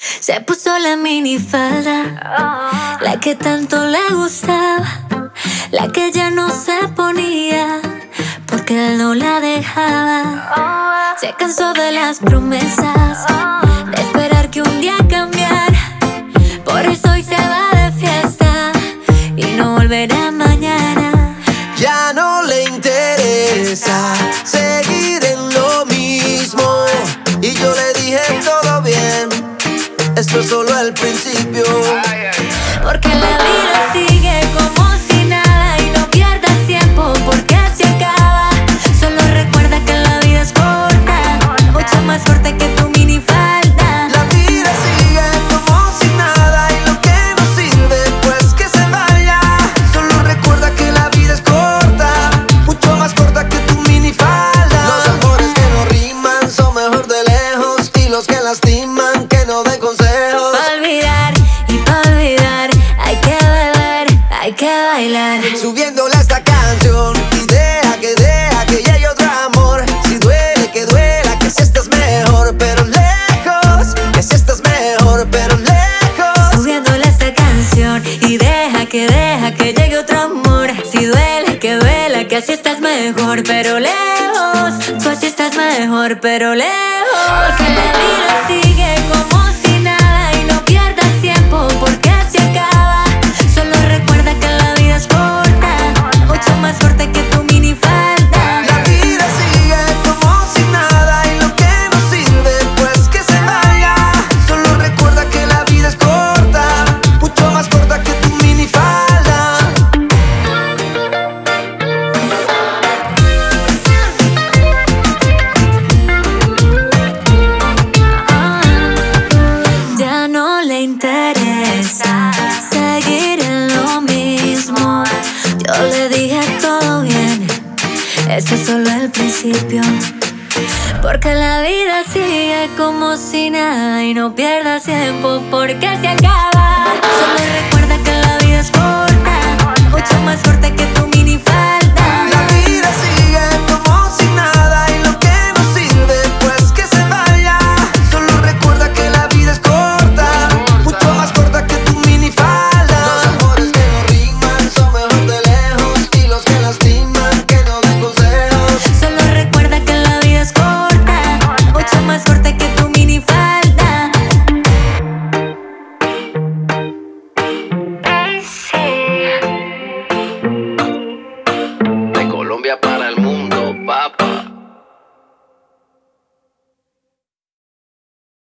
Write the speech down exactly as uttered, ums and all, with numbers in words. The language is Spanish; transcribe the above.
Se puso la minifalda, la que tanto le gustaba, la que ya no se ponía porque él no la dejaba. Se cansó de las promesas, de esperar que un día cambiara. Por eso hoy se va de fiesta y no volverá mañana. Ya no le interesa seguir en lo mismo, y yo le dije todo bien, esto es solo el principio. Porque la vida sigue como si nada y no pierdas tiempo porque se acaba. Solo recuerda que la vida es corta, mucho más corta que tu minifalda. La vida sigue como si nada y lo que no sirve pues que se vaya. Solo recuerda que la vida es corta, mucho más corta que tu minifalda. Los amores que no riman son mejor de lejos, y los que lastiman que no den consejos. Pa' olvidar y pa' olvidar hay que beber, hay que bailar. Subiéndole a esta canción y deja que deja que llegue otro amor. Si duele que duela, que si estás mejor pero lejos, que si estás mejor pero lejos. Subiéndole esta canción y deja que deja que llegue otro amor. Si duele que duela, que así estás mejor pero lejos. Tú así estás mejor pero lejos. Porque la vida sigue como si nada y no pierdas tiempo porque se acaba. Solo recuerda que la vida es corta, mucho más corta que tu minifalda. La vida sigue como si nada y lo que no sirve pues que se vaya. Solo recuerda que la vida es corta, mucho más corta que tu minifalda. Ya no le interesa seguir en lo mismo. Yo le dije todo bien, esto es solo el principio. Porque la vida sigue como si nada y no pierdas tiempo porque se acaba. Solo recuerda que la vida es corta, mucho más corta que